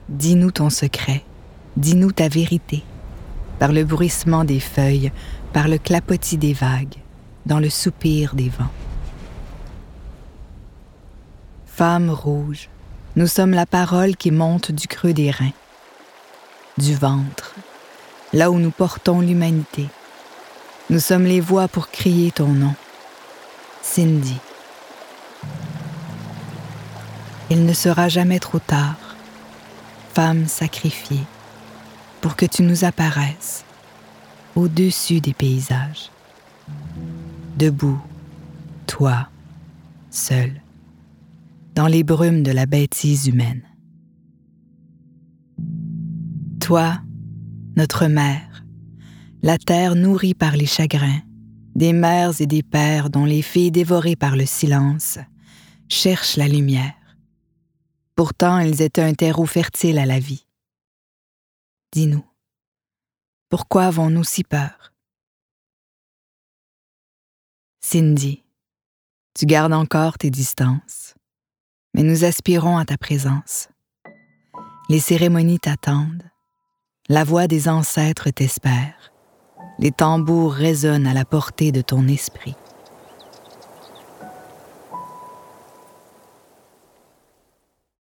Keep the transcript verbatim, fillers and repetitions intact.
dis-nous ton secret, dis-nous ta vérité, par le bruissement des feuilles, par le clapotis des vagues, dans le soupir des vents. Femme rouge, nous sommes la parole qui monte du creux des reins, du ventre, là où nous portons l'humanité. Nous sommes les voix pour crier ton nom. Cindy. Il ne sera jamais trop tard, femme sacrifiée, pour que tu nous apparaisses au-dessus des paysages. Debout, toi, seul, dans les brumes de la bêtise humaine. Toi, notre mère, la terre nourrie par les chagrins, des mères et des pères dont les filles dévorées par le silence cherchent la lumière. Pourtant, ils étaient un terreau fertile à la vie. Dis-nous, pourquoi avons-nous si peur? Cindy, tu gardes encore tes distances, mais nous aspirons à ta présence. Les cérémonies t'attendent, la voix des ancêtres t'espère, les tambours résonnent à la portée de ton esprit.